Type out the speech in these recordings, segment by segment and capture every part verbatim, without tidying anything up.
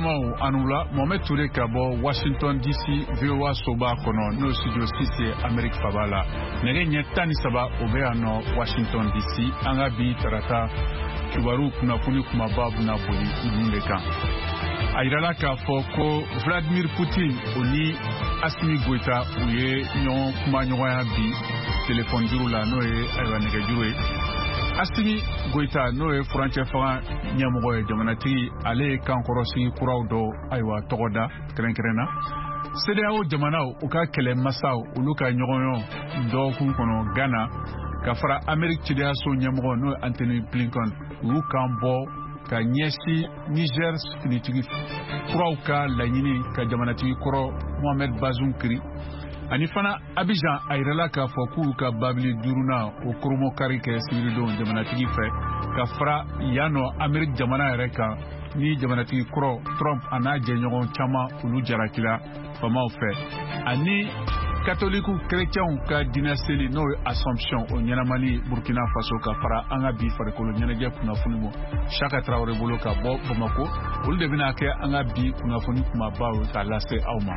Barmao Anoula, Mohamed Touré Kabo, Washington D C, V O A Soba Kono, no studio six Amerique Fabala. Nere Nyetani Saba, Obeano, Washington D C, Angabi Tarata, Kibaru Kunapuni Kumababu Napoli, Ilundeka. Ayrala Kafoko, Vladimir Poutine, Oni, Assimi Goïta, Ouye, Nyon Kumanyoya Bi, téléphone Jurula, Noé, Aywanega Juré. Assimi Goïta Noé Frontier Fan Niamoy Jamanati Ale Kankorosi Kuraudo Aywa Togoda Krenkrena C D A O Jamanao Uka Kele Masao Uluka Nyoron Do Kunkono Ghana Kafara Amerique Chidia So Niamoro No Anthony Blinken Ukambo Ka Nyesi Niger Finitigi Kurauka Lanyini Ka Jamanati Kuro Mohamed Bazoum Kri Anifana Abidjan Ayrala ka foku ka babli duruna o kurumo karike sirido jamanatigi fe ka fra yano Amerique jamana reka ni jamanatigi kro Trump ana jenyon chama ulu jarakila fama fe ani catholique chrétien ka dynastie no Assomption o nyanamali Burkina Faso ka fra anga bi fare ko nyanage kuna funimo Chaka Traoré bolo ka bo Bamako ul de bina ke anga bi kuna funi kuma bawo ta laste awma.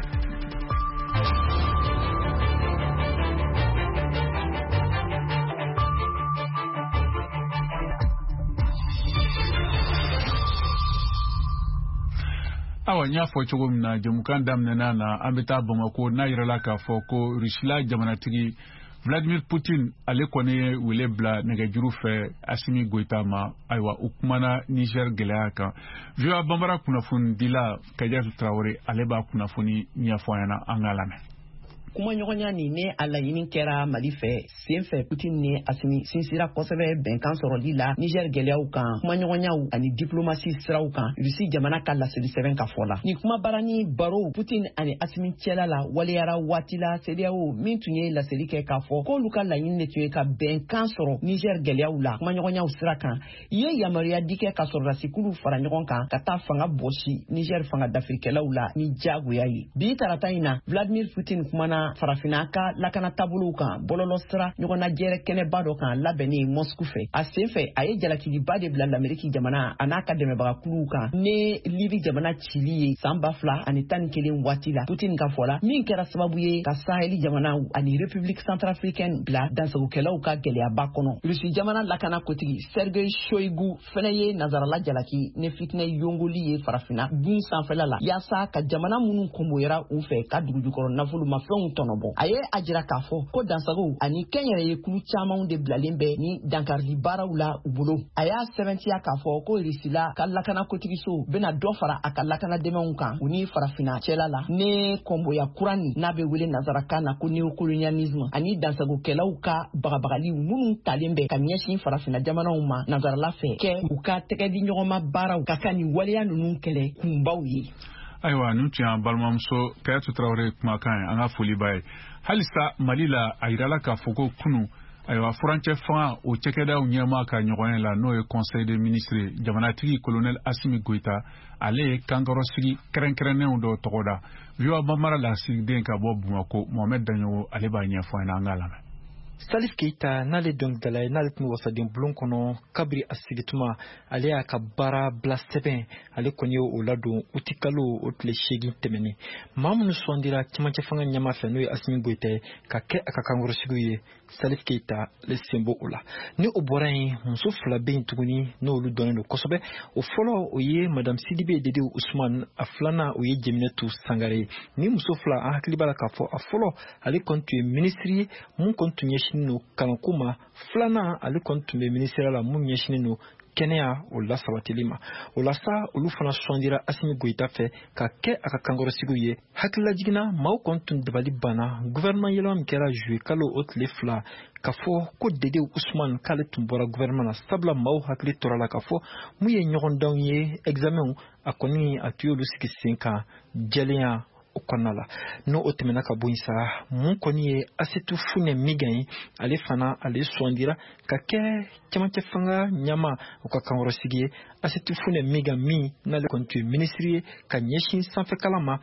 Awa nya fo chogo na jamukan damnena na ambeta Bamako na yirala ka fo ko Rusila jamanatigi Vladimir Poutine ale kone wile bla nega juru fe Assimi Goïta ma aywa ukumana Niger gelaya kan vio bambara kunafuni dila Kadiatou Traoré ale ba kunafuni nya fo yana angalame kuma ɲɔgɔnya ni ne a laɲini kɛra Mali fɛ sen fɛ Poutine ni Assimi sinsira kosɛbɛ bɛnkan sɔrɔli la Niger gɛlɛyaw kan kuma ɲɔgɔnyaw ani diplomasi siraw kan Russie jamana ka laseli sɛbɛn ka fɔ la ni kuma barani baro Poutine ani Assimi cɛla la waliyara waati la C D A O min tun ye laseli kɛ k'a fɔ k'olu ka laɲini de tun ye ka bɛnkan sɔrɔ Niger gɛlɛyaw la kuma ɲɔgɔnyaw sira kan ye yamaruya di kɛ ka sɔrɔdasikulu fara ɲɔgɔn kan ka taa fanga bɔsi Niger fanga dafirikɛlaw la ni jagoya ye bi tarata in na Vladimir Poutine kumana farafina ka lakana tabulu kan bololo sira ɲɔgɔnna jɛrɛ kɛnɛba dɔ kan labɛnni Moscou fɛ a sen fɛ a ye jalakigiba de bila l'Amérique jamana a n'a ka dɛmɛbagakuluw kan ne Libye jamana cili ye san ba fila ani tan ni kelen waati la Poutine ka fɔ la min kɛra sababu ye ka Saheli jamana ani République centrafricaine bila dansagokɛlaw ka gɛlɛyaba kɔnɔ Russie jamana lakana kotigi Sergei Shoigu fɛnɛ ye nazarala jalaki ne fitinɛ yongoli ye farafina gun sanfɛla la yaasa ka jamana minnu kɔnboyara u fɛ ka dugujukɔrɔ nafolo mafɛnw tɔnɔbɔ a ye a jira k'a fɔ ko dansagow ani kɛnyɛrɛye kulu camanw de bilalen bɛ ni dankari baaraw la u bolo a y'a sɛbɛntiya k'a fɔ ko Rusila ka lakana kotigiso bena dɔ fara a ka lakana dɛmɛw kan u ni farafina cɛla la ne kɔnboya kuran nin n'a bɛ wele nazarakan na ko néocolonialisme ani dansagokɛlaw ka bagabagali minnu talen bɛ ka ɲɛsin farafina jamanaw ma nazarala fɛ kɛ u ka tɛgɛ di ɲɔgɔnma baaraw ka ka nin waleya ninnu kɛlɛ kunbaw ye Aywa nutia balmamso Kadiatou Traoré kumakan anga foli baye halisa Mali la ayirala ka foko kunu aywa Frontier Fan o cɛkɛdaw ɲɛma ka ɲɔgɔn la n'o ye Conseil des ministres jamanatigi colonel Assimi Goïta ale ye kankɔrɔsigi kɛrɛnkɛrɛnnenw dɔ tɔgɔda viwa bamara la sigiden ka bɔ Bamako Mohamed Danyogo ale b'a ɲɛfɔ an an ka lamɛn Salif Keita n'ale dɔnkilidala ye n'ale tun bɛ wasaden bulon kɔnɔ kabiri a sigituma ale y'a ka baara bila sɛbɛn ale kɔni ye o ladon o ti kalo o tile seegin tɛmɛnen maa minnu sɔndira cɛmancɛ fanga ɲɛma fɛ n'o ye Assimi Goïta ye ka kɛ a ka kankɔrɔsigiw ye Salif Keita ale sen bɔ o la ni o bɔra yen muso fila bɛ yen tuguni n'olu dɔnnen don kosɛbɛ o fɔlɔ o ye Madame Sidibe Dede Ousmane a filanan o ye Jeminatu Sangare ye ni muso fila an hakili b'a la k'a fɔ a fɔlɔ ale kɔni tun ye minisiri ye mun kɔni tun ɲɛsinen don kalanko ma filanan ale kɔni tun bɛ minisiriya la mun ɲɛsinen don kɛnɛya o la sabatili ma o la sa olu fana sɔndira Assimi Goïta fɛ ka kɛ a ka kankɔrɔsigiw ye hakililajiginna maaw kɔni tun dabali banna gouvernement yɛlɛma min kɛra juillet kalo o tile fila ka fɔ ko Dede Ousmane k'ale tun bɔra gouvernement na sabula maaw hakili tora la ka fɔ mun ye ɲɔgɔndanw ye examen a kɔni a tun y'olu sigi sen kan jɛlenya o kɔnɔna la n'o o tɛmɛna ka bɔ yen sa mun kɔni ye Asetu Funɛ Migan ye ale fana ale sɔndira ka kɛ cɛmancɛ fanga ɲɛma o ka kankɔrɔsigi ye Asetu Funɛ Migan min n'ale kɔni tun ye minisiri ye ka ɲɛsin sanfɛkalan ma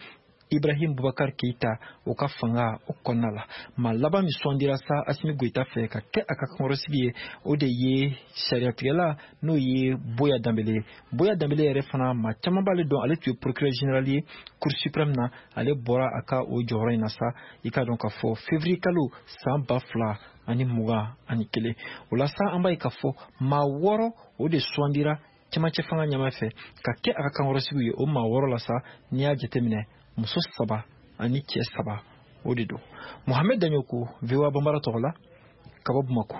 Ibrahim Boubacar Keita o ka fanga o kɔnɔna la ma laban min sɔndira sa Assimi Goïta fɛ ka kɛ a ka kankɔrɔsigi ye o de ye sariyatigɛla n'o ye Boya Dambele Boya Dambele yɛrɛ fana ma caman b'ale dɔn ale tun ye procureur général ye Cour suprême na ale bɔra a ka o jɔyɔrɔ in na sa i ka dɔn k'a fɔ février kalo san ba fila ani mugan ani kelen o la sa an b'a ye k'a fɔ maa wɔɔrɔ o de sɔndira cɛmancɛ fanga ɲɛma fɛ ka kɛ a ka kankɔrɔsigiw ye o maa wɔɔrɔ la sa n'i y'a jateminɛ muso saba ani cɛ saba o de don Mohamed Danyoko V O A Bambara tɔgɔ la ka bɔ Bamako.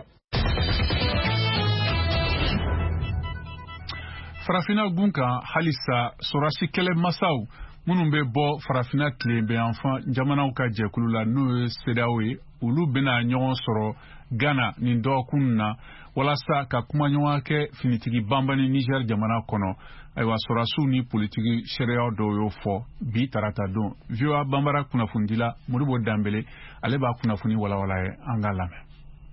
Farafina gun kan halisa sorasi kɛlɛ masaw minnu bɛ bɔ farafina tilebɛyanfan jamanaw ka jɛkulu la n'o ye C E D E A O ye olu bɛna ɲɔgɔn sɔrɔ Ghana nin dɔgɔkun na walasa ka kumaɲɔgɔn kɛ finitigi banbani Niger jamana kɔnɔ ayiwa sɔrasiw ni politiki sariya dɔw y'o fɔ bi tarata don V O A Bambara kunnafonidila Modibo Dambele ale b'a kunnafoni walawala ye an ka lamɛn.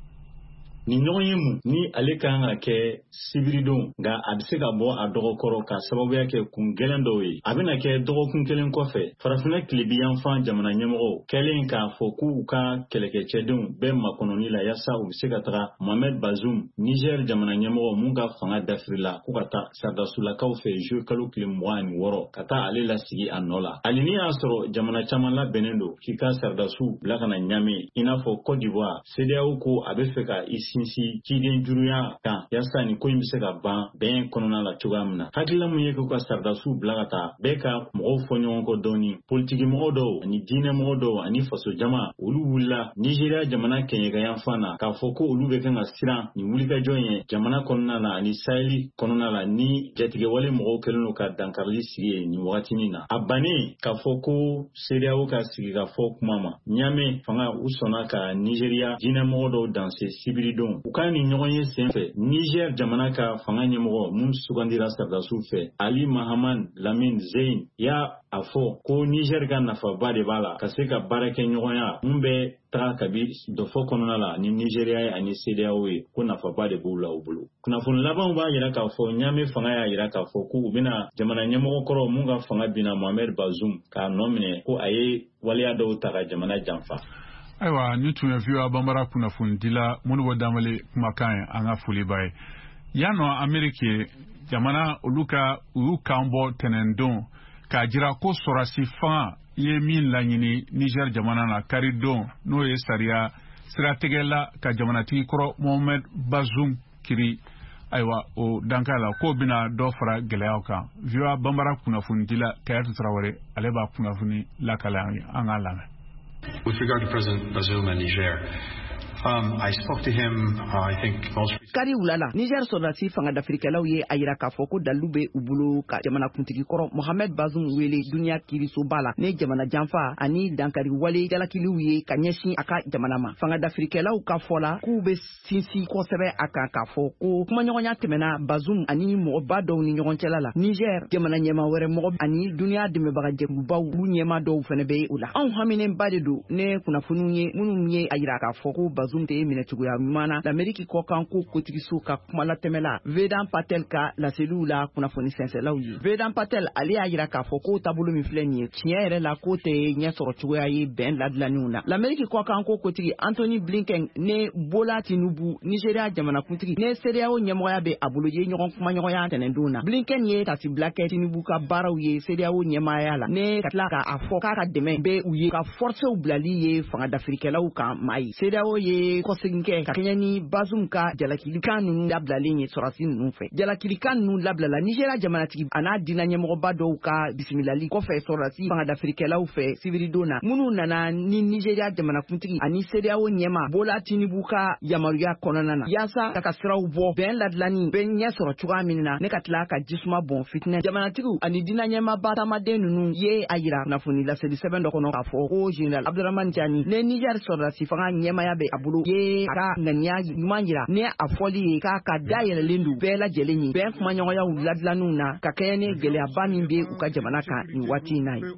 Ni ɲɔgɔn ye mun ni ale kan ka kɛ sibiridon nka a bɛ se ka bɔ a dɔgɔkɔrɔ ka sababuya kɛ kun gɛlɛn dɔw ye a bɛna kɛ dɔgɔkun kelen kɔfɛ farafina tilebiyanfan jamana ɲɛmɔgɔ kɛlen k'a fɔ k'u ka kɛlɛkɛcɛdenw bɛɛ makɔnɔni la yasa u bɛ se ka taga Mohamed Bazoum Niger jamana ɲɛmɔgɔ mun ka fanga dafirila k'u ka taa Sardasulakaw fɛ juillet kalo tile mugan ani wɔɔrɔ ka taa ale lasigi a nɔ la hali ni y'a sɔrɔ jamana caman labɛnnen don k'i ka Sardasiw bila ka na Ɲame i n'a fɔ Côte d'Ivoire C E D E A O ko a bɛ fɛ ka i sinsin ciden juruya kan yasa ni ko in bɛ se ka ban bɛn kɔnɔna la cogoya min na hakilila mun ye k'u ka Sardasiw bila ka taa bɛɛ ka mɔgɔw fɔ ɲɔgɔn kɔ dɔɔni politiki mɔgɔ dɔw ani diinɛ mɔgɔ dɔw ani faso jama olu wulila Nigeria jamana kɛɲɛkayanfan na k'a fɔ ko olu bɛ kan ka siran ni wulikajɔ ye jamana kɔnɔna la ani Saheli kɔnɔna la ni jatigɛwale mɔgɔw kɛlen don ka dankarili sigi ye nin wagatinin na a bannen k'a fɔ ko C E D E A O ka sigi ka fɔ kuma ma Ɲame fanga u sɔnna ka Nigeria diinɛ mɔgɔ dɔw danse sibiridon u ka ni ɲɔgɔn ye sen fɛ Niger jamana ka fanga ɲɛmɔgɔ mun sugandira Sardasiw fɛ Ali Mahaman Lamine Zein y'a a fɔ ko Niger ka nafaba de b'a la ka se ka baara kɛ ɲɔgɔnya mun bɛ taga kabi dɔfɔ kɔnɔna la ni Nigeria ye ani C E D E A O ye ko nafaba de b'u la u bolo kunnafoni labanw b'a yira k'a fɔ Ɲame fanga y'a yira k'a fɔ ko u bɛna jamana ɲɛmɔgɔ kɔrɔ mun ka fanga binna Mohamed Bazoum k'a nɔ minɛ ko a ye waleya dɔw ta ka jamana janfa. Ayiwa ni tun ye V O A Bambara kunnafonidila Modibo Dambele kumakan ye an ka foli b'a ye yan nɔ Ameriki jamana olu ka u y'u kan bɔ tɛnɛndon k'a jira ko sɔrasi fanga ye min laɲini Niger jamana na karidon n'o ye sariya siratigɛla ka jamanatigi kɔrɔ Mohamed Bazoum kiri ayiwa o danka la k'o bɛna dɔ fara gɛlɛyaw kan V O A Bambara kunnafonidila Kayatu Tarawele ale b'a kunnafoni lakale an ka lamɛn. With regard to President Bazoum and Niger, Um, I spoke to him, uh, I think, most recently. Kari wulala Niger sɔrɔdasi fanga dafirikɛlaw ye a yira k'a fɔ ko dalu bɛ u bolo ka jamana kuntigi kɔrɔ Mohamed Bazoum wele duniya kiirisoba la ne jamana janfa ani dankari wale jalakiliw ye ka ɲɛsin a ka jamana ma fanga dafirikɛlaw ka fɔ la k'u bɛ sinsin kosɛbɛ a kan k'a fɔ ko kumaɲɔgɔnya tɛmɛna Bazoum ani mɔgɔba dɔw ni ɲɔgɔn cɛla la Niger jamana ɲɛma wɛrɛ mɔgɔ ani duniya dɛmɛbaga jɛkulubaw olu ɲɛma dɔw fɛnɛ bɛ u la anw haminenba de don ne kunnafoniw ye minnu ye a yira k'a fɔ ko Bazoum te minɛ cogoya ɲuman na l'Amérique kɔ kan ko kotigiso ka kuma latɛmɛ la Vedan Patel ka laseliw la kunnafoni sɛnsɛlaw ye Vedan Patel ale y'a yira k'a fɔ ko taabolo min filɛ nin ye tiɲɛ yɛrɛ la ko tɛ ɲɛ sɔrɔ cogoya ye bɛn ladilaninw na l'Amérique kɔ kan ko kotigi Anthony Blinken ne Bola Tinubu Nigeria jamanakuntigi ne C E D E A O ɲɛmɔgɔya bɛ a bolo ye ɲɔgɔn kumaɲɔgɔnya tɛnɛndon na Blinken ye tasibila kɛ Tinubu ka baaraw ye C E D E A O ɲɛmaaya la ne ka tila k'a fɔ k'a ka dɛmɛ bɛ u ye ka forcew bilali ye fanga dafirikɛlaw kan maa ye C E D E A O ye kɔsegin kɛ ka kɛɲɛ ni Bazoum ka jalakilikan ninnu labilalen ye sɔrɔsi ninnu fɛ jalakilikan ninnu labilala Nigeria jamanatigi a n'a diinɛ ɲɛmɔgɔba dɔw ka bisimilali kɔfɛ sɔrɔsi fanga dafirikɛlaw fɛ sibiridon na minnu nana ni Nigeria jamanakuntigi ani C E D E A O ɲɛma Bola Tinubu ka yamaruya kɔnɔna na yaasa ka ka siraw bɔ bɛn ladilani bɛ ɲɛ sɔrɔ cogoya min na ne ka tila ka jisuma bɔn fitinɛ jamanatigiw ani diinɛ ɲɛmaba taamaden ninnu ye a yira kunnafoni laseli sɛbɛn dɔ kɔnɔ k'a fɔ ko Général Abdurahmane Tiani ne Niger sɔrɔsi fanga ɲɛmaya bɛ a bolo ye a ka ŋaniya ɲuman yira ne a fɔli ye k'a ka dayɛlɛlen don bɛɛ lajɛlen ye bɛn kumaɲɔgɔnyaw ladilaninw na ka kɛɲɛ ni gɛlɛyaba min bɛ u ka jamana kan nin waati in na ye.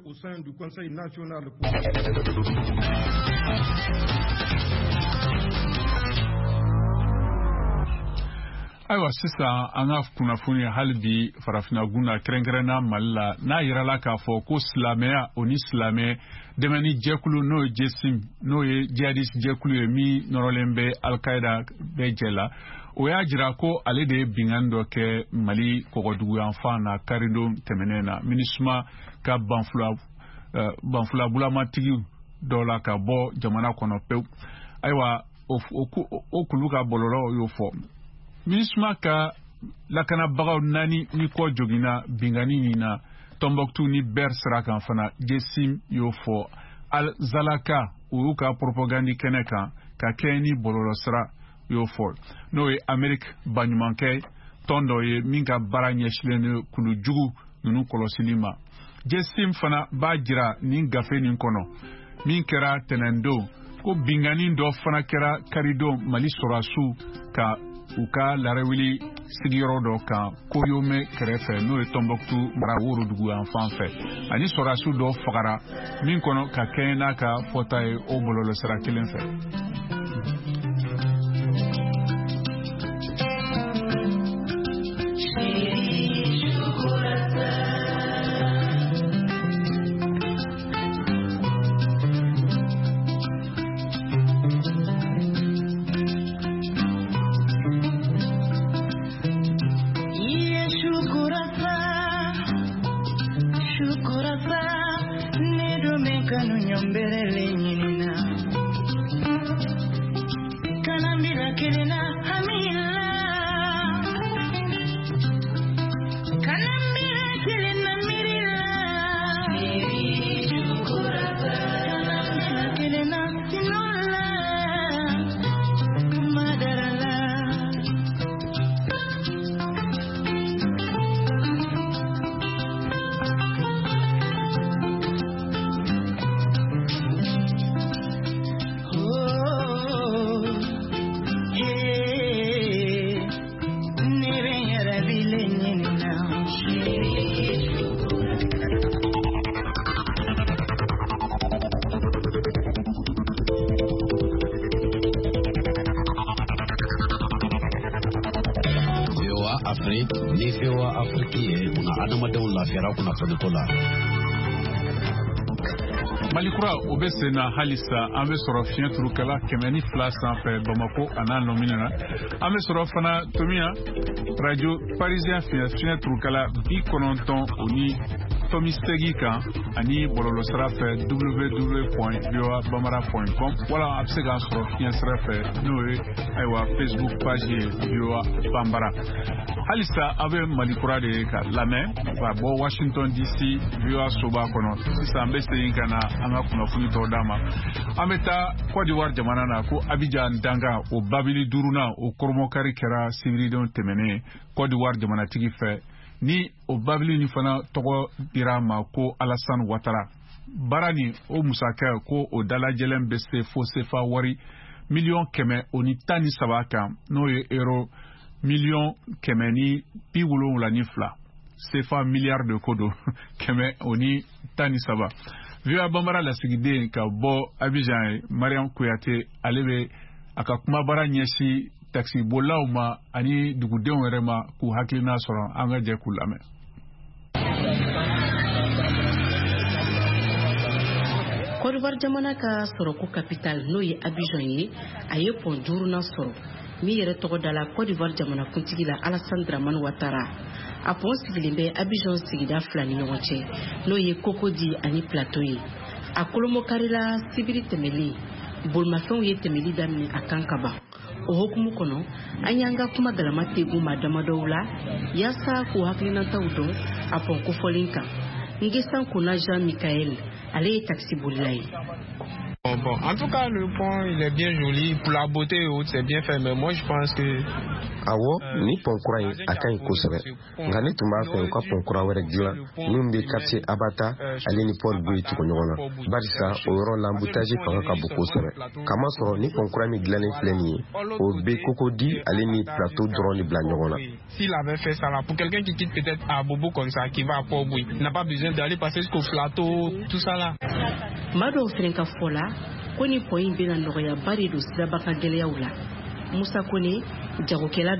Ayiwa sisan an ka kunnafoni hali bi farafina gunda kɛrɛnkɛrɛnna Mali la n'a yirala k'a fɔ ko silamɛya o ni silamɛ dɛmɛni jɛkulu n'o ye Jesim n'o ye jihadiste jɛkulu ye min nɔrɔlen bɛ Al-Qaïda bɛɛ jɛ la o y'a jira ko ale de ye binkanni dɔ kɛ Mali kɔgɔduguyanfan na karidon tɛmɛnen na MINUSMA ka banfula banfula bulamatigi dɔ la ka bɔ jamana kɔnɔ pewu. Ayiwa o kulu ka bɔlɔlɔ y'o fɔ. MINUSMA ka lakanabagaw naani ni kɔ jogina bingani nin na Tombouctou ni Ber sira kan fana Jesim y'o fɔ. Al-Zalaka o y'u ka propagandi kɛnɛ kan ka kɛ ni bɔlɔlɔ sira y'o fɔ. N'o ye Amérique baɲumankɛ tɔn dɔ ye min ka baara ɲɛsilen ni kulu jugu ninnu kɔlɔsili ma. Jesim fana b'a jira nin gafe nin kɔnɔ min kɛra tɛnɛndon ko bingani dɔ fana kɛra karidon Mali sɔrɔsiw ka u ka larawili sigiyɔrɔ dɔ kan Koyome kɛrɛfɛ n'o ye Tombouctou mara worodugu yan fan fɛ ani sɔrɔsiw dɔ fagara min kɔnɔ ka kɛɲɛ n'a ka fɔta ye o bɔlɔlɔ sira kelen fɛ. Malikura o bɛ sen na halisa an bɛ sɔrɔ fiɲɛ turukala kɛmɛ ni fila sanfɛ Bamako a n'a nɔmina na an bɛ sɔrɔ fana Tomiya radio parisien fiɲɛ fiɲɛ turukala bi kɔnɔntɔn o ni Tomi segi kan ani bɔlɔlɔ sira fɛ w w w point v o a bambara point com wala a bɛ se k'a sɔrɔ fiɲɛ sira fɛ n'o ye ayiwa Facebook page ye V O A Bambara. Halisa a bɛ Malikura de ka lamɛn ka bɔ Washington D C V O A soba kɔnɔ sisan an bɛ segin ka na an ka kunnafoni tɔw d'a ma. An bɛ taa Côte d'Ivoire jamana na ko Abidjan Danga o babili duurunan o kɔrɔmɔkari kɛra sibiridenw tɛmɛnen Côte d'Ivoire jamanatigi fɛ ni o babili ni fana tɔgɔ dira ma ko Alassane Ouattara. Baara ni o musakɛ ko o dalajɛlen bɛ se fo sefa wari miliyɔn kɛmɛ o ni tan ni saba kan n'o ye euro miliyɔn kɛmɛ ni bi wolonwula ni fila sefa miliyari de ko don kɛmɛ o ni tan ni saba. V O A Bambara lasigiden ka bɔ Abidjan ye Mariam Kuyate ale bɛ a ka kumabara ɲɛsi taxi bolaw ma ani dugudenw yɛrɛ ma k'u hakilina sɔrɔ an ka jɛ k'u lamɛn. Côte d'Ivoire jamana ka sɔrɔko capital n'o ye Abidjan ye a ye pont duurunan sɔrɔ min yɛrɛ tɔgɔ da la Côte d'Ivoire jamanakuntigi la Alassane Dramane Ouattara. A pont sigilen bɛ Abidjan sigida fila ni ɲɔgɔn cɛ n'o ye Cocody ani Plateau ye. A kolomokari la sibiri tɛmɛlen bolimafɛnw ye tɛmɛli daminɛ a kan ka ban. O hokumu kɔnɔ an y'an ka kuma galama tegu maa damadɔw la yaasa k'u hakilinataw dɔn a pont kofɔlen kan. Ngesan Kona Jean Michael ale ye taxi bolila ye. Bon, bon, en tout cas, le pont, il est bien joli. Pour la beauté et autres, c'est bien fait. Mais moi, je pense que... Awo, ni pont kura in a kan kosɛbɛ. Nka ne tun b'a fɛ u ka pont kura wɛrɛ dilan min bɛ quartier Abata ale ni Port Bouye tugu ɲɔgɔn na. Barisa o yɔrɔ la embouteillage fanga ka bon kosɛbɛ. Kamasɔrɔ ni pont kura min dilannen filɛ nin ye, o bɛ Cocody ale ni Plateau dɔrɔn de bila ɲɔgɔn na. S'il avait fait ça là, pour quelqu'un qui quitte peut-être à Bobo comme ça, qui va à Port Bouye, n'a pas besoin d'aller passer jusqu'au Plateau, tout ça là. Mado Frenka Fola, koni point bena nɔgɔya ba de don siraba ka gɛlɛyaw la. Musa Kone jagokɛla don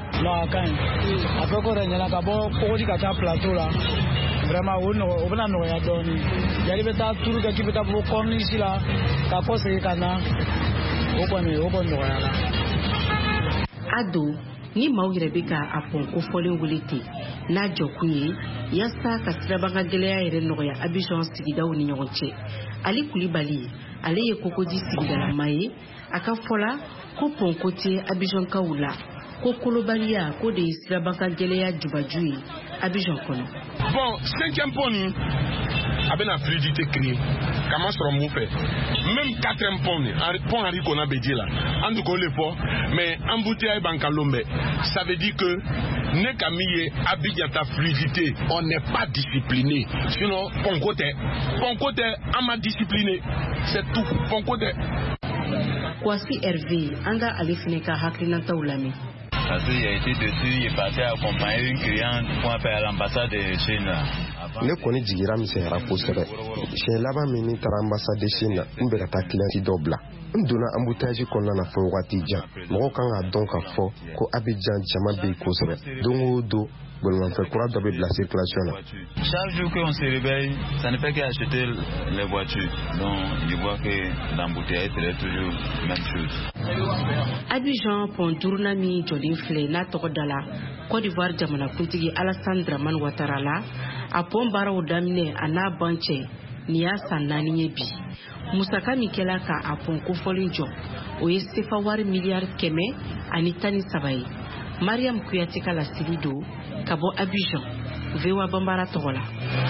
Non, quand après qu'on règne là, d'abord, pour dire qu'à plateau là, vraiment, on on va nous y donner. Il y a des tas de trucs qui peuvent être comme ici là, qu'à quoi c'est qu'on a, on connaît, on connaît là. Ado, ni mawire beka apon ko folen wulete na jokuye yasa ka sirabanga geleya ire noya Abidjan sigida woni nyonche Ali Koulibaly ale ye kokodi sigida la maye aka fola ko pon kote Abidjan kaula ko Koulibaly ko de sirabanga geleya jubajui Abidjan kono. Bon, cinquième pont ni abena fluidité créée. Comment sera mon fait? Même quatrième pont, pont Henri qu'on a bédié là. En tout cas, le fort, mais embouteillage Bankalombe, ça veut dire que n'est qu'à mieux Abidjan ta fluidité, on n'est pas discipliné. Sinon, pont côté, pont côté, on m'a discipliné. C'est tout, pont côté. Kwasi Hervé, anga alifineka haklinanta ulami. Parce qu'il a été dessus, il est parti accompagner une cliente pour faire l'ambassade de Chine. Ne koni jigira mi sehra kosɛbɛ siɲɛ laban min ni taara ambasade Chine na n bɛ ka taa clienti dɔ bila n donna embouteillage kɔnɔna na fɔ wagati jan mɔgɔw kan ka dɔn ka fɔ ko Abidjan jama bɛ yen kosɛbɛ don o don bolimafɛn kura dɔ bɛ bila circulation na. Chaque jour qu'on se réveille, ça ne fait qu'acheter les voitures. Donc je vois que l'embouteillage c'est toujours la même chose. Abidjan pont Dournami jolin flé na tokodala Côte d'Ivoire jamana kuntigi Alassane Dramane Ouattara la a pont bara o damine ana banche ni ya sanani nye bi musaka mikela ka a pont ko folin jo o ye sefa wari milliard keme ani tani sabaye Mariam Kouyaté la Silido kabo Abidjan vewa bambara togola.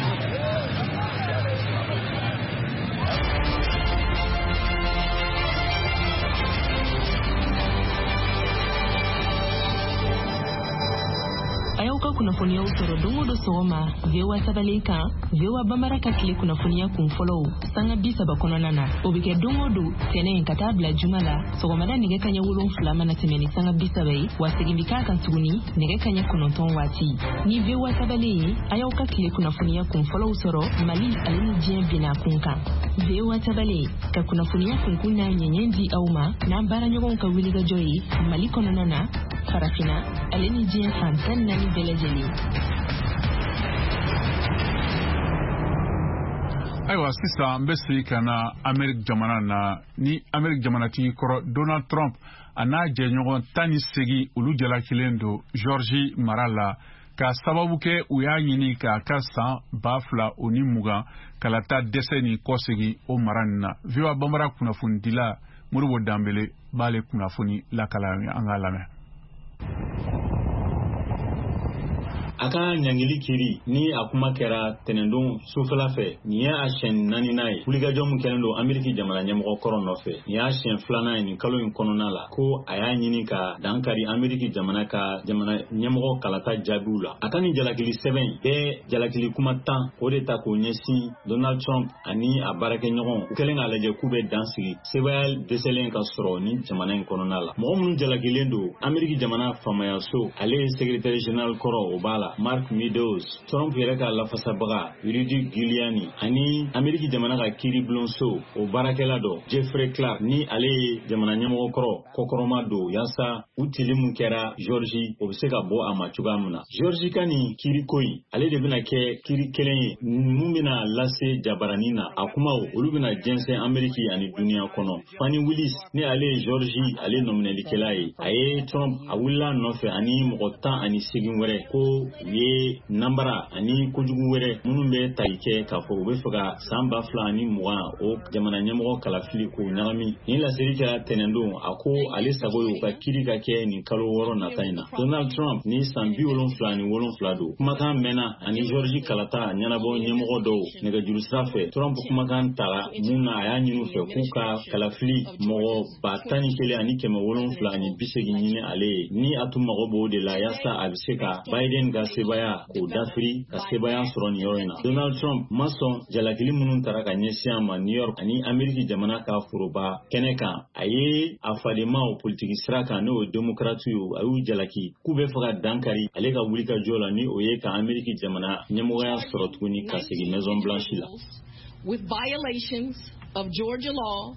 Ayauka kunafonia utoro dongo do soma vewa sabaleka vewa bambara kakile kunafonia kumfollow sanga bisa bakona nana obike dongo do tene nkatabla jumala sogomada nige kanya wulon flama na temeni sanga bisa bai wasigimika kan suguni nige kanya kunonton wati ni vewa sabale ayauka kile kunafonia kumfollow soro mali alini jien bina kunka vewa sabale ka kunafonia kunkuna nyenyendi auma na bara nyogon ka wiliga joyi mali kono nana farafina alini jien fantan nani belejeli. Aywa sisan n bɛ segin ka na Amérique jamana na ni Amérique jamanatigi kɔrɔ Donald Trump a n'a jɛɲɔgɔn tan ni segin olu jalakilen don Georgie mara la ka sababu kɛ u y'a ɲini k'a ka san ba fila o ni mugan kala taa dɛsɛ ni kɔsegi o mara nin na. V O A Bambara kunnafonidila Modibo Dambele b'ale kunnafoni lakala an k'a lamɛn. Aka nyangili kiri ni akuma kera tenendon sufala fe ni ya ashen nani nai kuliga jomu kelendo Ameriki jamana nyamoko koro nofe ni ya ashen flana ni kalo in konona la ko aya nyini ka dankari Ameriki jamana ka jamana nyamoko kalata jabula aka ni jalakili seven be jalakili kuma tan ode ta ko nyesi Donald Trump ani abarake nyogon ukelen alaje kube dansigi sebal deselen ka soro ni jamana in konona la mo mun jalakilendo Ameriki jamana famaya so ale secretary general koro obala Mark Meadows, Trump yereka la fasabaga, Rudy Giuliani, ani Ameriki jamana ka Kiri Blonso, o barakela do, Jeffrey Clark, ni ale jamana nyamo koro, kokoroma do, yasa utili mukera Georgie, obseka bo ama chugamuna. Georgie kani Kiri koi, ale debina ke Kiri kelen, mumina lase jabaranina, akuma ulubina jense Ameriki ani dunia kono. Fanny Willis, ni ale Georgie, ale nominali kelaye, aye Trump, awula nofe ani mokota ani sigin were, ko ye nambara ani kujugu were munun be taike ka fo be faga samba flani muwa o jamana nyamo kala fili ko nyami ni la serika tenendo ako ale sagoyo ka kiri ka ke ni kalo woro na taina Donald Trump ni sambi wolon flani wolon flado kuma kan mena ani Georgie kalata nyanabo nyamo do ne ga juru safe Trump kuma kan tara muna ya nyinu fe kuka kala fili mo batani kele ani kema wolon flani bisegi nyine ale ni atuma go de la yasa abiseka Biden ga sebaya ko dafri ka sebaya soron yorena Donald Trump mason jalakili munun taraka nyesi ama New York ani Ameriki jamana ka furuba keneka aye afadema o politiki sraka no demokratu yo ayu jalaki kube faga dankari ale ka wulika jola ni oye ka Ameriki jamana nyemoya sorotuni ka segi Maison Blanche la with violations of Georgia law.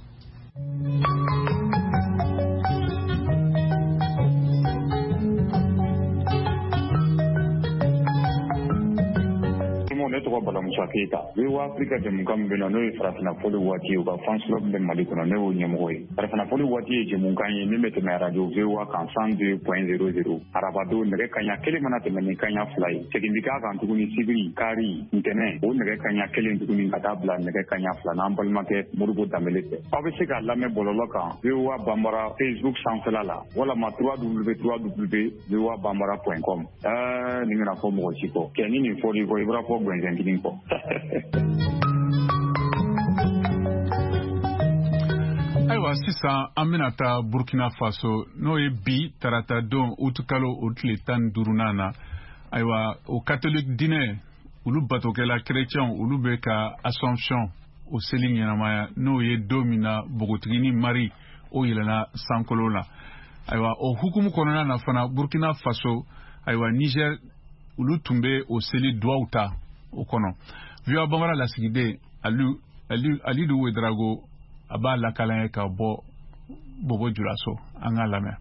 tɔgɔ Balamusa Keyita V O A Afrique jɛmukan min bɛ yen n'o ye farafinafoli waati ye u ka fans club bɛ Mali kɔnɔ ne y'o ɲɛmɔgɔ ye. Farafinafoli waati ye jɛmukan ye min bɛ tɛmɛ radio V O A kan cent deux point zéro zéro arabadon nɛgɛ kaɲa kelen mana tɛmɛ ni kaɲa fila ye segin bi k'a kan tuguni sibiri kari ntɛnɛn o nɛgɛ kaɲa kelen tuguni ka taa bila nɛgɛ kaɲa fila n'an balimakɛ Modibo Danbele fɛ. Aw bɛ se k'a lamɛn bɔlɔlɔ kan V O A Banbara Facebook sanfɛla la walama w w w point v o a banbara point com. ɛɛ nin bɛna fɔ mɔgɔ si kɔ kɛ ni nin fɔl'i kɔ i b'a fɔ gwɛnsɛn kelen kɔ. Ayiwa sisan an bɛna taa Burkina Faso n'o ye bi tarata don uti kalo o tile tan ni duurunan na. Ayiwa o catholique dinɛ olu batokɛla chrétien olu bɛ ka Assomption o seli ɲɛnamaya n'o ye don min na bogotigini Mari o yɛlɛnna sankolo la. Ayiwa o hukumu kɔnɔna na fana Burkina Faso ayiwa Niger olu tun bɛ o seli duwaw ta o kɔnɔ. V O A Banbara lasigiden Alidu Ouedraogo a b'a lakalan ye ka bɔ Bobo Dioulasso an k'a lamɛn.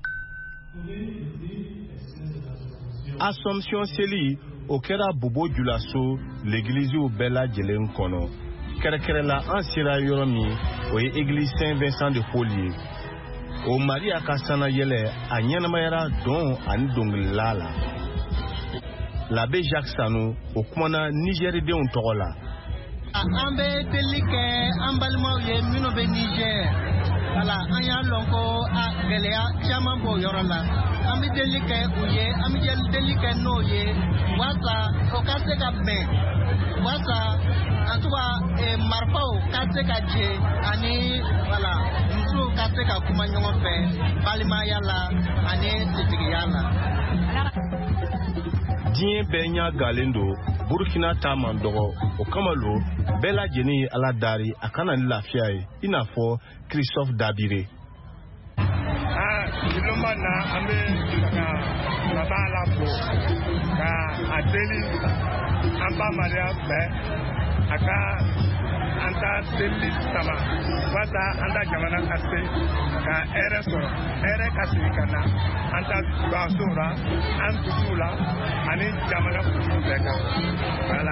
Assomption seli o kɛra Bobo Dioulasso l'église bɛɛ lajɛlen kɔnɔ. Kɛrɛkɛrɛla an sera yɔrɔ min o ye église Saint Vincent de Paul ye. O Maria ka sana yɛlɛ a ɲɛnamayara dɔn ani dɔnkilila la. L'abbé Jacques Sanu o kumana Nigéridenw tɔgɔ la. An bɛ deli kɛ an balimaw ye minnu bɛ Niger. Wala an y'a lɔn ko a gɛlɛya caman b'o yɔrɔ la. An bɛ deli kɛ u ye an bɛ deli kɛ n'o ye walasa o ka se ka bɛn. Walasa en tout cas marifaw ka se ka jɛ ani wala musow ka se ka kuma ɲɔgɔn fɛ balimaya la ani setigiya la. Diɲɛ bɛɛ ɲa galen don Burkina ta man dɔgɔ o kama lo bɛɛ lajɛlen ye Ala dari a kana ni lafiya ye i n'a fɔ Christophe Dabire. Ah, ilomba na an bɛ ka baba Ala fo ka a deli an ba Maria fɛ a ka an ta deli sama walasa an ta jamana ka se ka hɛrɛ sɔrɔ hɛrɛ ka sigi ka na an ta duwasow la an duguw la ani jamana kuntigi bɛɛ kan voilà.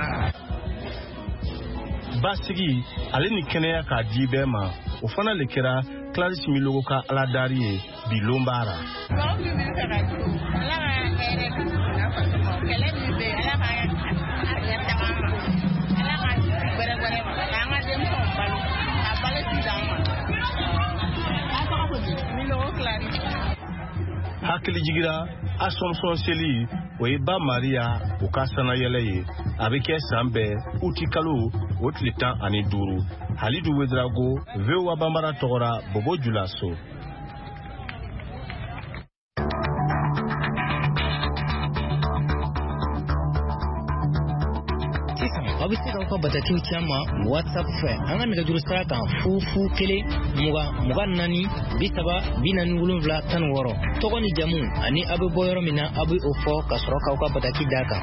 Basigi ale ni kɛnɛya k'a di bɛɛ ma o fana le kɛra Clarisse Milogo ka aladari ye bi Lombara. Hakili jigira Assomption seli o ye ba Maria o ka sanayɛlɛ ye a bɛ kɛ san bɛɛ uti kalo o tile tan ani duuru. Alidu Ouedraogo V O A Banbara tɔgɔra Bobo Dioulasso. aw bɛ se k'aw ka batakiw ci an ma WhatsApp fɛ an ka nɛgɛjuru sira kan fu fu kelen mugan mugan naani bi saba bi naani wolonwula tan ni wɔɔrɔ tɔgɔ ni jamu ani aw bɛ bɔ yɔrɔ min na aw bɛ o fɔ ka sɔrɔ k'aw ka bataki d'a kan.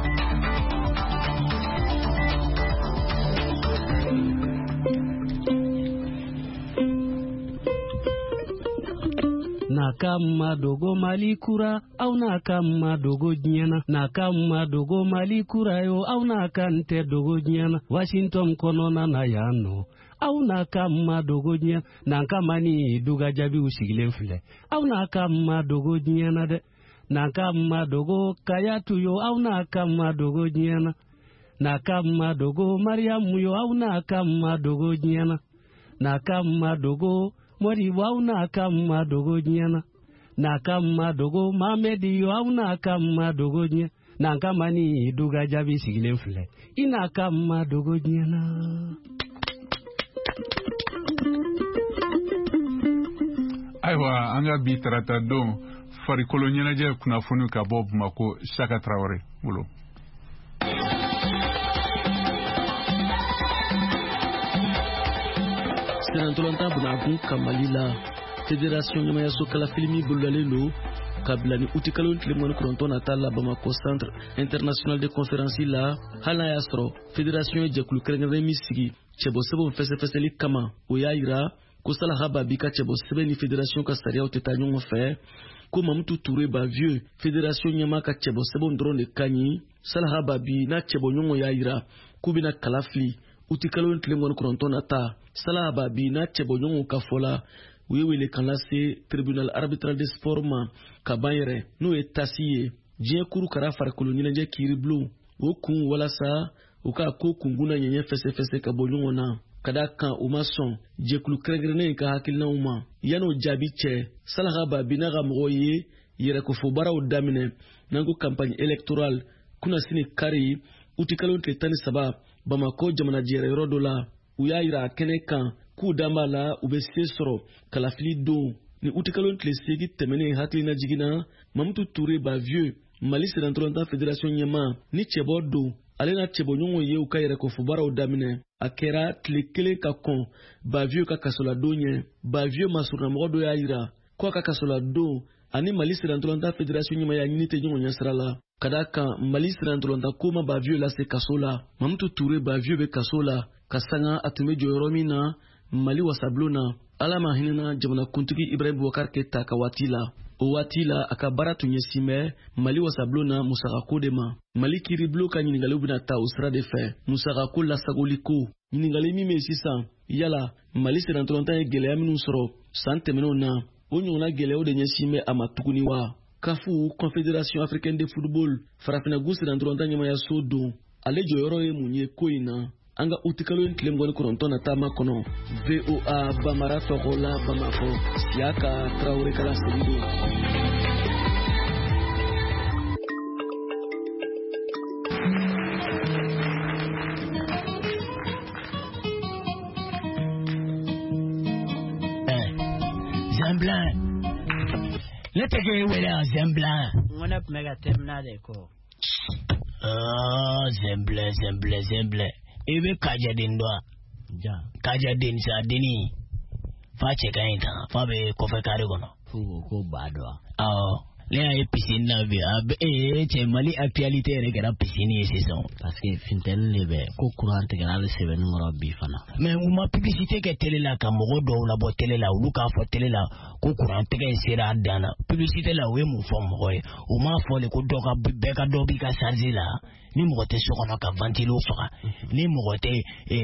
Nakama dogo Mali kura au nakama dogo diɲɛna nakama dogo Mali kura yo au nakante dogo diɲɛna Washington kɔnɔna na yan nɔ aw nakama dogo diɲɛna nakama ni duga jaabiw sigilen filɛ aw nakama dogo diɲɛna dɛ nakama dogo Kayatu yo aw nakama dogo diɲɛna nakama dogo Mariamu yo aw nakama dogo diɲɛna nakama dogo Moribo aw nakama dogo diɲɛna nakama dogo Mamedi yo aw nakama dogo diɲɛ nakama ni duga jaabi sigilen filɛ I nakama dogo diɲɛna. Ayiwa an ka bi tarata don farikolo ɲɛnajɛ kunnafoni ka bɔ Bamako Saka Traoré bolo. Senatolanta Bunakun Kamali la Fédération ɲɛmayaso kalafilimi bololalen don ka bila ni uti kalo tile mugan ni kɔnɔntɔn nata la Bamako Centre International de Conférence la hali n'a y'a sɔrɔ Fédération ye jɛkulu kɛrɛnkɛrɛnnen min sigi cɛbɔsɛbɛnw fɛsɛfɛsɛli kama o y'a yira ko Salaha Babi ka cɛbɔ sɛbɛn ni fédération ka sariyaw tɛ taa ɲɔgɔn fɛ ko Mamutu Touré ba vieux fédération ɲɛma ka cɛbɔ sɛbɛnw dɔrɔn de ka ɲi. Salaha Babi n'a cɛbɔ ɲɔgɔn y'a yira k'u bɛna kala fili u tɛ kalo tile mɔni kɔnɔntɔn na ta. Salaha Babi n'a cɛbɔ ɲɔgɔnw ka fɔ la u ye wele kan lase tribunal arbitral de sport ma ka ban yɛrɛ n'o ye tasi ye. Diɲɛ kuru kara farikolo ɲɛnajɛ kiiri bulon o kun walasa u ka ko kunguna ɲɛɲɛ fɛsɛfɛsɛ ka bɔ ɲɔgɔn na ka da kan u ma sɔn jɛkulu kɛrɛnkɛrɛnnen ka hakilinaw ma. Yan'o jaabi cɛ Salaha Babi n'a ka mɔgɔw ye yɛrɛkofɔ baaraw daminɛ n'an ko campagne électorale kuna sini kari u tɛ kalo tile tan ni saba Bamako jamanajɛrɛ yɔrɔ dɔ la u y'a yira a kɛnɛ kan k'u dan b'a la u bɛ se sɔrɔ kalafili don. Ni u tɛ kalo tile seegin tɛmɛnen hakilina jiginna Mamutu Touré ba vieux Mali Sénatronta fédération ɲɛma ni cɛbɔ don ale na cɛbɔ ɲɔgɔnw ye u ka yɛrɛkofɔ baaraw daminɛ. A kɛra tile kelen ka kɔn ba vieux ka kasoladon ɲɛ. Ba vieux masurunamɔgɔ dɔ y'a yira k'a ka kasoladon ani Mali Sénatronta fédération ɲɛma y'a ɲini tɛ ɲɔgɔn ɲɛ sira la ka da kan Mali Sénatronta ko ma ba vieux lase kaso la. Mamutu Touré ba vieux bɛ kaso la ka sanga a tun bɛ jɔ yɔrɔ min na Mali wasabulon na Ala ma hinɛna jamanakuntigi Ibrahim Boubacar Keita ka waati la. O waati la a ka baara tun ɲɛsin bɛ Mali wasabulon na musakako de ma. Mali kiiribulon ka ɲininkaliw bɛna ta o sira de fɛ. Musakako lasagoli ko ɲininkali min bɛ sisan yala Mali Sénatronta ye gɛlɛya minnu sɔrɔ san tɛmɛnenw na o ɲɔgɔnna gɛlɛyaw de ɲɛsin bɛ a ma tuguni wa. Kafu Confédération africaine de football farafinnagu Sénatronta ɲɛmayaso don ale jɔyɔrɔ ye mun ye ko in na. An ka uti kalo tile mɔni kɔnɔntɔn na taama kɔnɔ V O A Bamara tɔgɔ la Bamako Siaka Traoré kala selido. Zemblan ne tɛ kɛ wele a Zemblan ŋo ne tun bɛ ka tɛmina de ko ah Zemblan Zemblan Zemblan i bɛ kajaden dɔn ja kajaden sa deni fa cɛ ka ɲi tan fa bɛ kɔfɛ kari kɔnɔ fo ko ba dɔn awɔ ne y'a ye piscine na bi a bɛ ee cɛ Mali actualité yɛrɛ kɛra piscine ye sisan parce que funtɛni de bɛ ko courant tigɛra hali sɛbɛnni kɔrɔ bi fana mais u ma publicité kɛ télé la ka mɔgɔ dɔw labɔ télé la olu k'a fɔ télé la ko courant tigɛ in sera a dan na publicité la u ye mun fɔ mɔgɔ ye u m'a fɔ de ko dɔ ka bɛɛ ka dɔ b'i ka charge la ni mɔgɔ tɛ so kɔnɔ ka ventilo faga ni mɔgɔ tɛ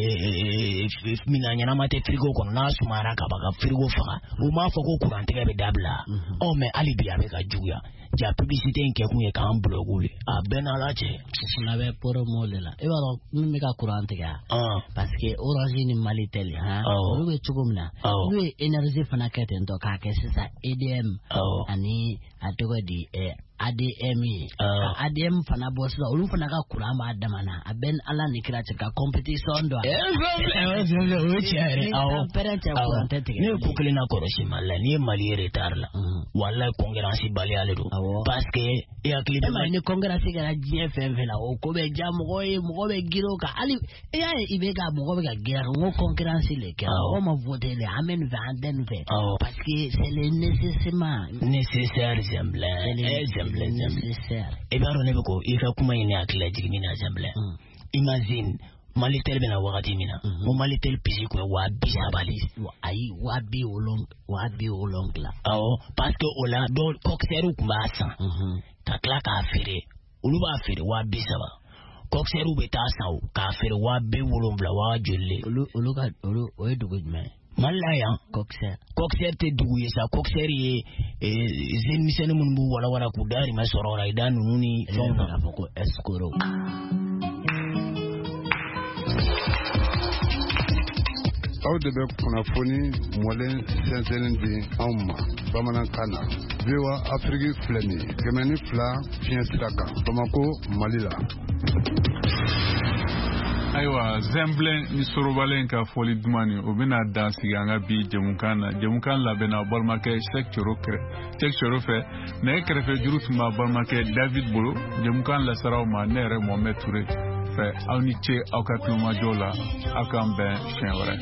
minan ɲɛnama tɛ frigo kɔnɔ n'a sumayara ka ban ka frigo faga u m'a fɔ ko courant tigɛ bɛ dabila ɔ mais hali bi a bɛ ka juguya ja publicité in kɛ kun ye k'an bloquer a bɛɛ n'ala cɛ o fana bɛ promo de la i b'a dɔn min bɛ ka courant tigɛ parce que Orange ni Malitel han olu bɛ cogo min na olu ye énergie fana kɛ ten tɔ k'a kɛ sisan E D M ani a tɔgɔ di A D M ye A D M fana bɔ sisan olu fana ka courant b'a dama na a bɛ ala ni kira cɛ ka compétition dɔ o ye tiɲɛ yɛrɛ awɔ ne ye ko kelen na kɔlɔsi Mali la n'i ye Mali ye retard la walayi concurrence baliyalen don parce que e hakili bɛ ni concurrence kɛra diɲɛ fɛn fɛn la o ko bɛ ja mɔgɔ ye mɔgɔ bɛ girin o kan hali e y'a ye i bɛ ka mɔgɔ bɛ ka girin n ko concurrence le kɛra mɔgɔ ma voté le an bɛ nin fɛ an tɛ nin fɛ parce que c'est le nécessairement nécessaire Zemblan nécessaire e b'a dɔn ne bɛ ko i ka kuma in ne hakili la jigin min na Zemblan imagine Malitel bɛna wagati min na o Malitel pisi kun ye waa bi saba de ayi waa bi wolonwula waa bi wolonwula awɔ parce que o la dɔw kokisɛriw kun b'a san ka tila k'a feere olu b'a feere waa bi saba kokisɛriw bɛ taa san k'a feere waa bi wolonwula waa joli olu olu ka olu o ye dugu jumɛn ye Mali la yan kokisɛri kokisɛri tɛ dugu ye sa kokisɛri ye zeni misɛnnin minnu b'u walawala k'u dahirimɛ sɔrɔ o la i da ninnu ni fɛnw na k'a fɔ ko escroc aw de bɛ kunnafoni mɔlen sɛnsɛnnin di anw ma bamanankan na V O A Afrique filɛ nin ye kɛmɛ ni fila fiɲɛ sira kan Bamako Mali la. ayiwa Zemblan ni Sorobalen ka foli duman ni o bɛna dan sigi an ka bi jɛmukan na jɛmukan labɛnna balimakɛ Cheikh Coro fɛ nɛgɛ kɛrɛfɛ juru tun b'a balimakɛ David bolo jɛmukan lasaraw ma ne yɛrɛ Mohamed Touré fɛ aw ni ce aw ka tulomajɔ la aw k'an bɛn siɲɛ wɛrɛ.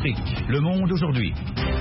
Afrique, Le Monde aujourd'hui.